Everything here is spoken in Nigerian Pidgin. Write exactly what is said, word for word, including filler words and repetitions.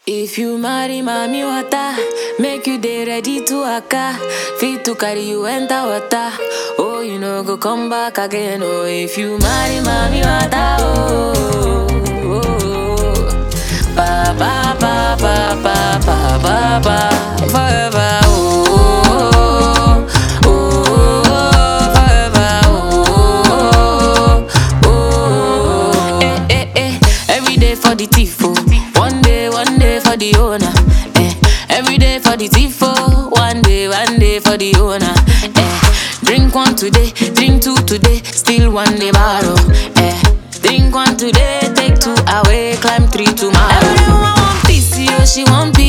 If you marry mommy water, make you dey ready to waka. Fit to carry you enter water. Oh, you know go come back again. Oh, if you marry mommy water, oh, oh, oh. Ba ba ba ba ba ba ba ba forever. Oh, oh, oh, oh, forever. Oh, oh, oh. Eh, eh, eh. Every day for the thief. Oh. One day, one day for the owner. Eh. Every day for the thief. Oh. One day, one day for the owner. Eh. Drink one today, drink two today, still one day borrow. Eh. Drink one today, take two away, climb three tomorrow. Everyone want peace, yo, she want peace.